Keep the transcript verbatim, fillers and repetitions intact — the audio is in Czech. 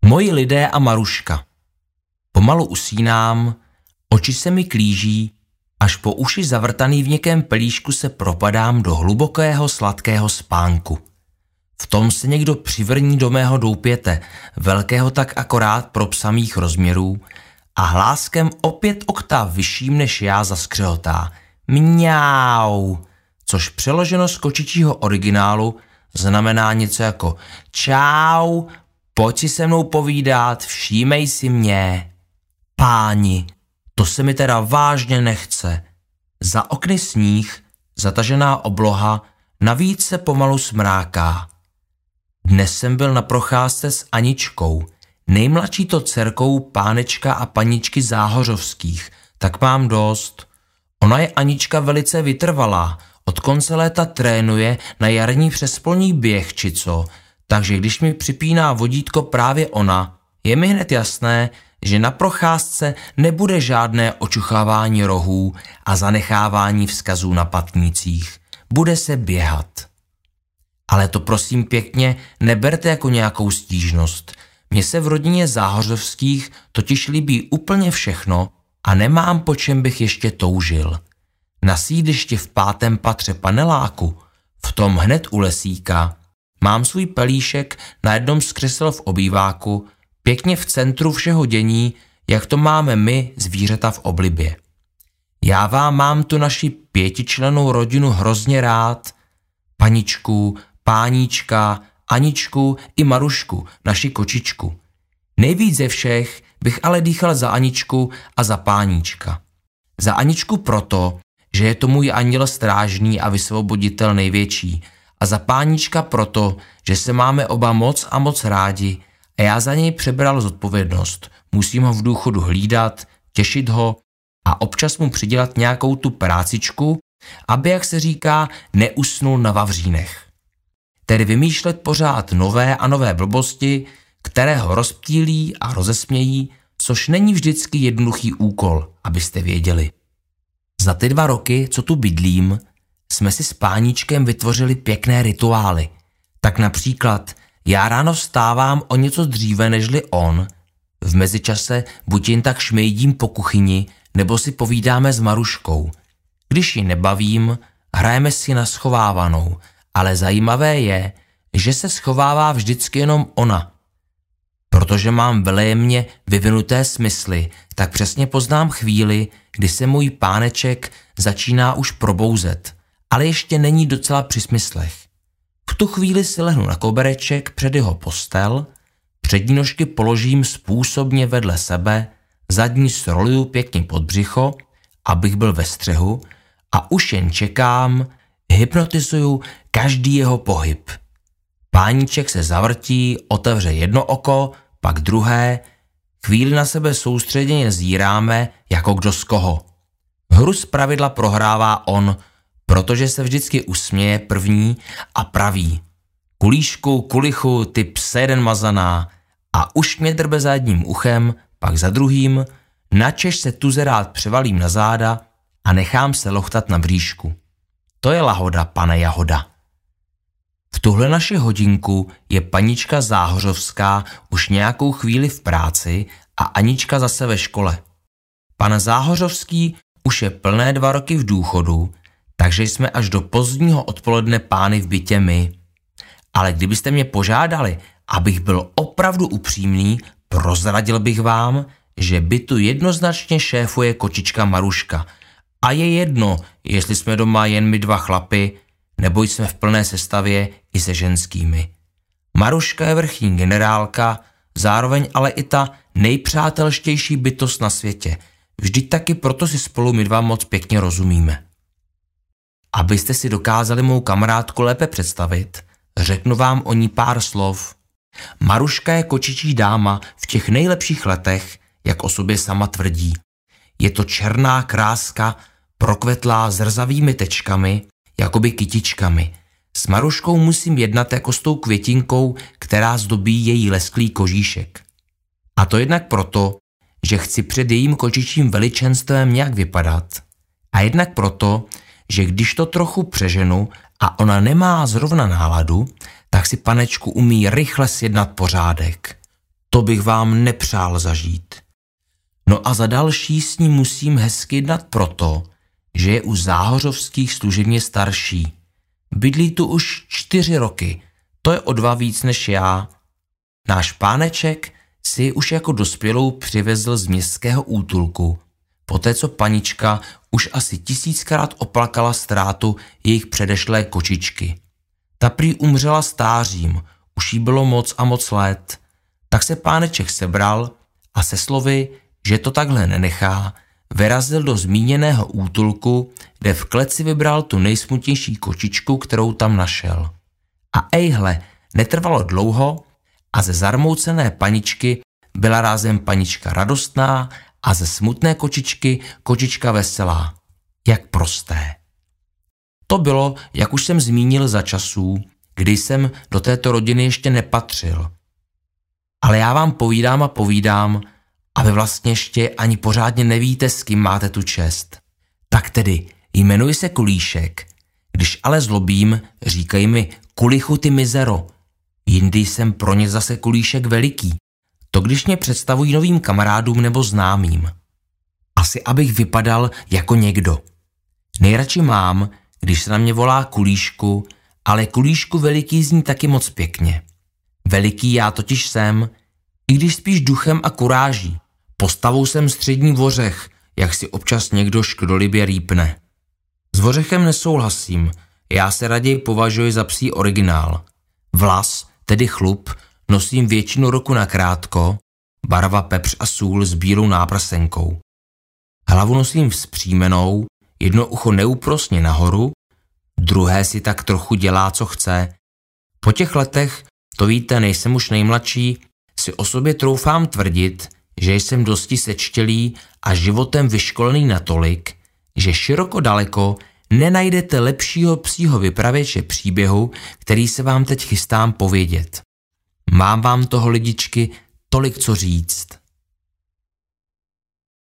Moji lidé a Maruška. Pomalu usínám, oči se mi klíží, až po uši zavrtaný v někém pelíšku se propadám do hlubokého sladkého spánku. V tom se někdo přivrní do mého doupěte, velkého tak akorát pro psa mých rozměrů, a hláskem opět oktáv vyšším než já zaskřehotá mňau, což přeloženo z kočičího originálu znamená něco jako čau, pojď si se mnou povídat, všímej si mě. Páni, to se mi teda vážně nechce. Za okny sníh, zatažená obloha, navíc se pomalu smráká. Dnes jsem byl na procházce s Aničkou, nejmladší to dcerkou pánečka a paničky Záhořovských, tak mám dost. Ona je Anička velice vytrvalá, od konce léta trénuje na jarní přespolní běh či co, takže když mi připíná vodítko právě ona, je mi hned jasné, že na procházce nebude žádné očuchávání rohů a zanechávání vzkazů na patnících. Bude se běhat. Ale to prosím pěkně neberte jako nějakou stížnost. Mně se v rodině Záhořovských totiž líbí úplně všechno a nemám, po čem bych ještě toužil. Na sídlišti v pátém patře paneláku, v tom hned u lesíka, mám svůj pelíšek na jednom z křesel v obýváku, pěkně v centru všeho dění, jak to máme my, zvířata v oblibě. Já vám mám tu naši pětičlennou rodinu hrozně rád. Paničku, páníčka, Aničku i Marušku, naši kočičku. Nejvíc ze všech bych ale dýchal za Aničku a za páníčka. Za Aničku proto, že je to můj anděl strážný a vysvoboditel největší, a za páníčka proto, že se máme oba moc a moc rádi a já za něj přebral zodpovědnost. Musím ho v důchodu hlídat, těšit ho a občas mu přidělat nějakou tu prácičku, aby, jak se říká, neusnul na vavřínech. Tedy vymýšlet pořád nové a nové blbosti, které ho rozptýlí a rozesmějí, což není vždycky jednoduchý úkol, abyste věděli. Za ty dva roky, co tu bydlím, jsme si s páníčkem vytvořili pěkné rituály. Tak například já ráno vstávám o něco dříve nežli on, v mezičase buď jen tak šmejdím po kuchyni, nebo si povídáme s Maruškou. Když ji nebavím, hrajeme si na schovávanou, ale zajímavé je, že se schovává vždycky jenom ona. Protože mám velejemně vyvinuté smysly, tak přesně poznám chvíli, kdy se můj páneček začíná už probouzet, ale ještě není docela při smyslech. V tu chvíli si lehnu na kobereček před jeho postel, přední nožky položím způsobně vedle sebe, zadní sroluju pěkně pod břicho, abych byl ve střehu, a už jen čekám, hypnotizuju každý jeho pohyb. Páníček se zavrtí, otevře jedno oko, pak druhé, chvíli na sebe soustředěně zíráme, jako kdo z koho. Hru zpravidla prohrává on, protože se vždycky usměje první a praví: kulíšku, kulichu, ty pse jeden mazaná, a už mě drbe za jedním uchem, pak za druhým, načež se tuze rád převalím na záda a nechám se lochtat na bříšku. To je lahoda, pane Jahoda. V tuhle naši hodinku je panička Záhořovská už nějakou chvíli v práci a Anička zase ve škole. Pan Záhořovský už je plné dva roky v důchodu, takže jsme až do pozdního odpoledne pány v bytě my. Ale kdybyste mě požádali, abych byl opravdu upřímný, prozradil bych vám, že bytu jednoznačně šéfuje kočička Maruška. A je jedno, jestli jsme doma jen my dva chlapy, nebo jsme v plné sestavě i se ženskými. Maruška je vrchní generálka, zároveň ale i ta nejpřátelštější bytost na světě. Vždyť taky proto si spolu my dva moc pěkně rozumíme. Abyste si dokázali mou kamarádku lépe představit, řeknu vám o ní pár slov. Maruška je kočičí dáma v těch nejlepších letech, jak o sobě sama tvrdí. Je to černá kráska, prokvetlá zrzavými tečkami, jakoby kytičkami. S Maruškou musím jednat jako s tou květinkou, která zdobí její lesklý kožíšek. A to jednak proto, že chci před jejím kočičím veličenstvem nějak vypadat. A jednak proto, že když to trochu přeženu a ona nemá zrovna náladu, tak si panečku umí rychle sjednat pořádek. To bych vám nepřál zažít. No a za další s ním musím hezky jednat proto, že je u záhořovských služebně starší. Bydlí tu už čtyři roky, to je o dva víc než já. Náš páneček si ji už jako dospělou přivezl z městského útulku, poté co panička už asi tisíckrát oplakala ztrátu jejich předešlé kočičky. Ta prý umřela stářím, už jí bylo moc a moc let, tak se páneček sebral a se slovy, že to takhle nenechá, vyrazil do zmíněného útulku, kde v kleci vybral tu nejsmutnější kočičku, kterou tam našel. A ejhle, netrvalo dlouho a ze zarmoucené paničky byla rázem panička radostná a ze smutné kočičky kočička veselá. Jak prosté. To bylo, jak už jsem zmínil, za časů, kdy jsem do této rodiny ještě nepatřil. Ale já vám povídám a povídám, a vy vlastně ještě ani pořádně nevíte, s kým máte tu čest. Tak tedy, jmenuji se Kulíšek. Když ale zlobím, říkají mi Kulichu ty mizero. Jindy jsem pro ně zase Kulíšek veliký. To když mě představují novým kamarádům nebo známým. Asi abych vypadal jako někdo. Nejradši mám, když se na mě volá Kulíšku, ale Kulíšku veliký zní taky moc pěkně. Veliký já totiž jsem, i když spíš duchem a kuráží. Postavou jsem střední vořech, jak si občas někdo škodolibě rýpne. S vořechem nesouhlasím, já se raději považuji za psí originál. Vlas, tedy chlup, nosím většinu roku nakrátko, barva pepř a sůl s bílou náprsenkou. Hlavu nosím vzpřímenou, jedno ucho neúprosně nahoru, druhé si tak trochu dělá, co chce. Po těch letech, to víte, nejsem už nejmladší, si o sobě troufám tvrdit, že jsem dosti sečtělý a životem vyškolený natolik, že široko daleko nenajdete lepšího psího vypravěče příběhu, který se vám teď chystám povědět. Mám vám toho, lidičky, tolik co říct.